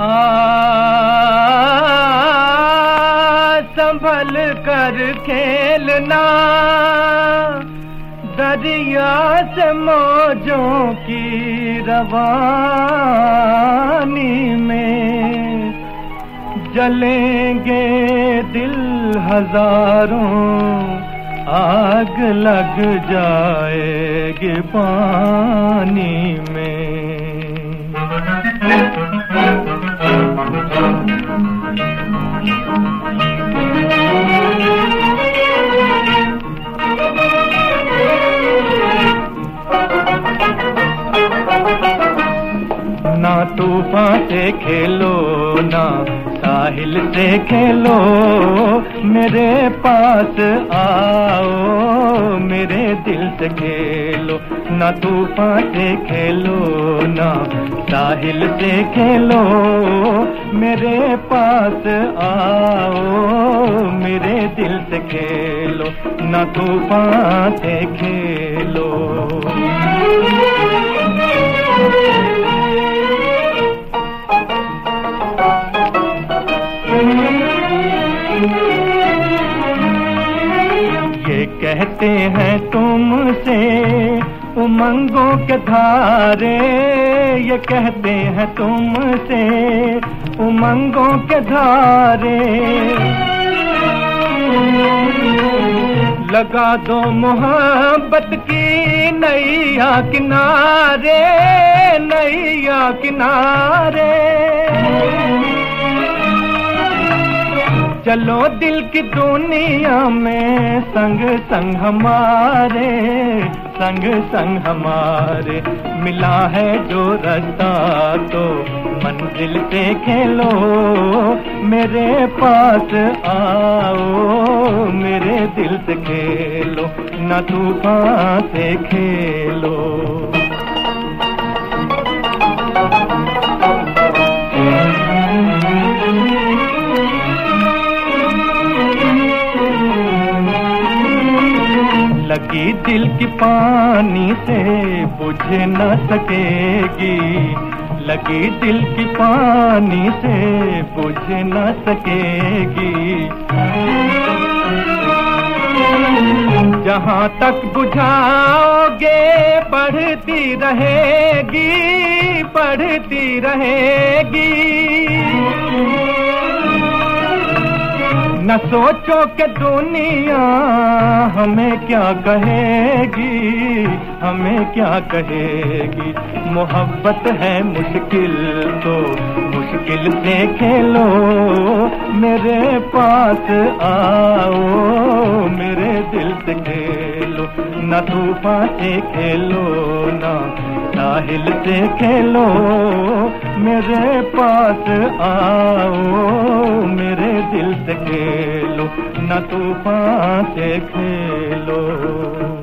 संभल कर खेलना दरिया से मौजों की रवानी में। जलेंगे दिल हजारों, आग लग जाएगी पानी में। ना तूफान से खेलो ना साहिल से खेलो, मेरे पास आओ मेरे दिल से खेलो। ना तूफान से खेलो ना साहिल से खेलो, मेरे पास आओ मेरे दिल से खेलो। ना तूफान से खेलो। ये कहते हैं तुमसे उमंगों के धारे, ये कहते हैं तुमसे उमंगों के धारे। लगा दो मोहब्बत की नैया किनारे, नैया किनारे। चलो दिल की दुनिया में संग संग हमारे, संग संग हमारे। मिला है जो रास्ता तो मंजिल पे खेलो, मेरे पास आओ मेरे दिल से खेलो। ना तूफान से खेलो। लगी दिल की पानी से बुझ न सकेगी, लगी दिल की पानी से बुझ न सकेगी। जहाँ तक बुझाओगे बढ़ती रहेगी, बढ़ती रहेगी। न सोचो कि दुनिया हमें क्या कहेगी, हमें क्या कहेगी। मोहब्बत है मुश्किल तो मुश्किल से खेलो, मेरे पास आओ मेरे दिल से खेलो। न तूफान से खेलो ना साहिल से खेलो, मेरे पास आओ मेरे दिल से खेलो। न तूफान से खेलो।